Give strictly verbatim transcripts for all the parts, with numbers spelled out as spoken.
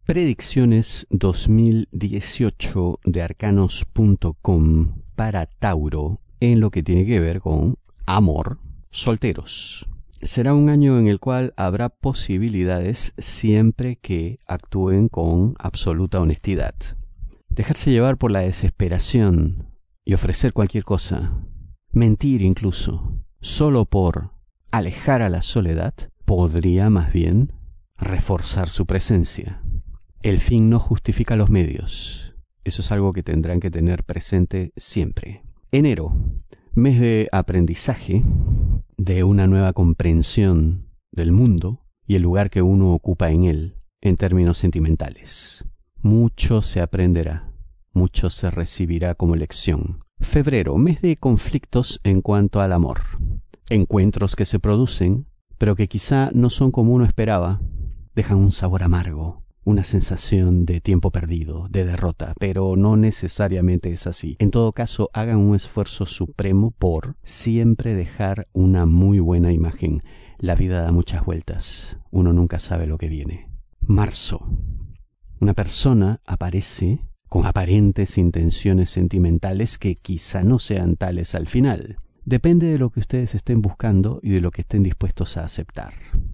Predicciones dos mil dieciocho de arcanos punto com para Tauro en lo que tiene que ver con amor, solteros. Será un año en el cual habrá posibilidades siempre que actúen con absoluta honestidad. Dejarse llevar por la desesperación y ofrecer cualquier cosa, mentir incluso, solo por alejar a la soledad, podría más bien reforzar su presencia. El fin no justifica los medios. Eso es algo que tendrán que tener presente siempre. Enero, mes de aprendizaje, de una nueva comprensión del mundo y el lugar que uno ocupa en él, en términos sentimentales. Mucho se aprenderá, mucho se recibirá como lección. Febrero, mes de conflictos en cuanto al amor. Encuentros que se producen, pero que quizá no son como uno esperaba, dejan un sabor amargo. Una sensación de tiempo perdido, de derrota, pero no necesariamente es así. En todo caso, hagan un esfuerzo supremo por siempre dejar una muy buena imagen. La vida da muchas vueltas, uno nunca sabe lo que viene. Marzo. Una persona aparece con aparentes intenciones sentimentales que quizá no sean tales al final. Depende de lo que ustedes estén buscando y de lo que estén dispuestos a aceptar.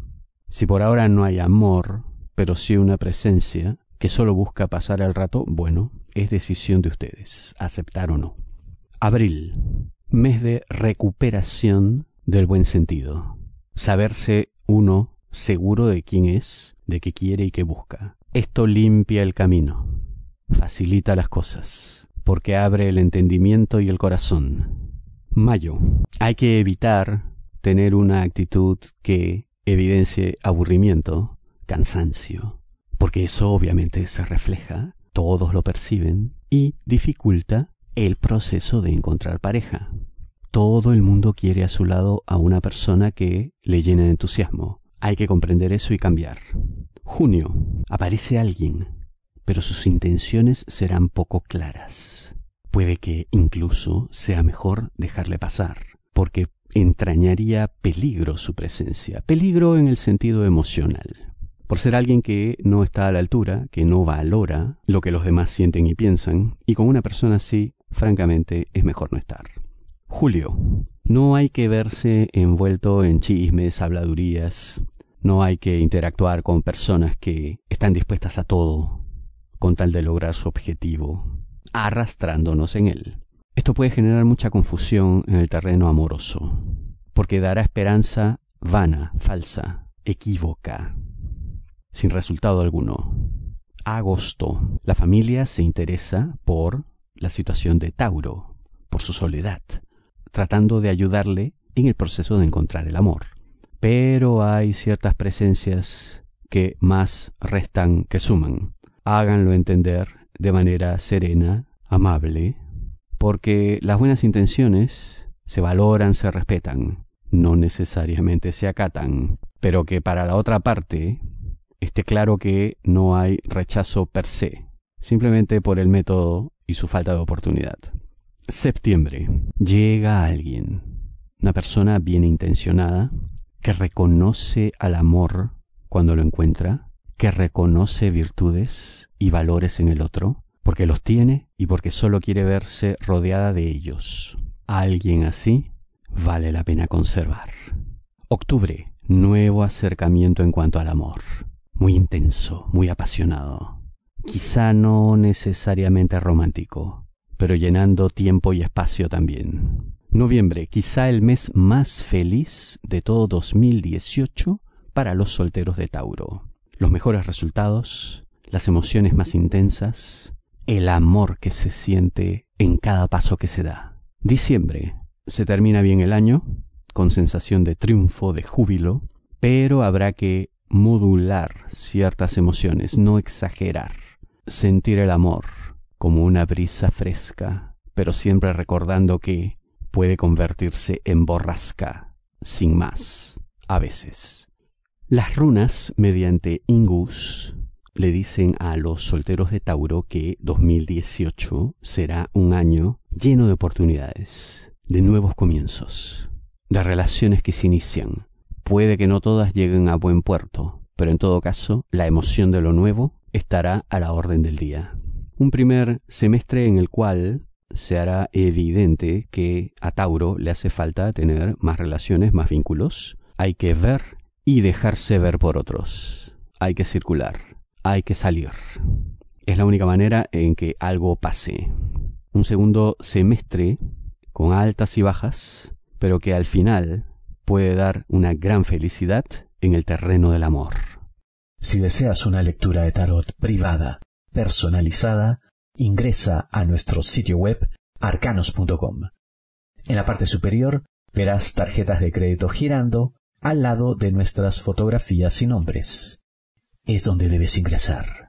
Si por ahora no hay amor, pero sí una presencia que solo busca pasar el rato, bueno, es decisión de ustedes, aceptar o no. Abril, mes de recuperación del buen sentido. Saberse uno seguro de quién es, de qué quiere y qué busca. Esto limpia el camino, facilita las cosas, porque abre el entendimiento y el corazón. Mayo, hay que evitar tener una actitud que evidencie aburrimiento, cansancio, porque eso obviamente se refleja, todos lo perciben y dificulta el proceso de encontrar pareja. Todo el mundo quiere a su lado a una persona que le llene de entusiasmo. Hay que comprender eso y cambiar. Junio, aparece alguien, pero sus intenciones serán poco claras. Puede que incluso sea mejor dejarle pasar, porque entrañaría peligro su presencia, peligro en el sentido emocional. Por ser alguien que no está a la altura, que no valora lo que los demás sienten y piensan, y con una persona así, francamente, es mejor no estar. Julio, no hay que verse envuelto en chismes, habladurías, no hay que interactuar con personas que están dispuestas a todo, con tal de lograr su objetivo, arrastrándonos en él. Esto puede generar mucha confusión en el terreno amoroso, porque dará esperanza vana, falsa, equívoca, sin resultado alguno. Agosto. La familia se interesa por la situación de Tauro, por su soledad, tratando de ayudarle en el proceso de encontrar el amor. Pero hay ciertas presencias que más restan que suman. Háganlo entender de manera serena, amable, porque las buenas intenciones se valoran, se respetan, no necesariamente se acatan, pero que para la otra parte esté claro que no hay rechazo per se, simplemente por el método y su falta de oportunidad. Septiembre. Llega alguien, una persona bien intencionada, que reconoce al amor cuando lo encuentra, que reconoce virtudes y valores en el otro, porque los tiene y porque solo quiere verse rodeada de ellos. Alguien así vale la pena conservar. Octubre. Nuevo acercamiento en cuanto al amor. Muy intenso, muy apasionado. Quizá no necesariamente romántico, pero llenando tiempo y espacio también. Noviembre, quizá el mes más feliz de todo dos mil dieciocho para los solteros de Tauro. Los mejores resultados, las emociones más intensas, el amor que se siente en cada paso que se da. Diciembre, se termina bien el año, con sensación de triunfo, de júbilo, pero habrá que modular ciertas emociones, no exagerar. Sentir el amor como una brisa fresca, pero siempre recordando que puede convertirse en borrasca, sin más, a veces. Las runas, mediante Ingus, le dicen a los solteros de Tauro que dos mil dieciocho será un año lleno de oportunidades, de nuevos comienzos, de relaciones que se inician. Puede que no todas lleguen a buen puerto, pero en todo caso, la emoción de lo nuevo estará a la orden del día. Un primer semestre en el cual se hará evidente que a Tauro le hace falta tener más relaciones, más vínculos. Hay que ver y dejarse ver por otros. Hay que circular. Hay que salir. Es la única manera en que algo pase. Un segundo semestre con altas y bajas, pero que al final puede dar una gran felicidad en el terreno del amor. Si deseas una lectura de tarot privada, personalizada, ingresa a nuestro sitio web arcanos punto com. En la parte superior verás tarjetas de crédito girando al lado de nuestras fotografías y nombres. Es donde debes ingresar.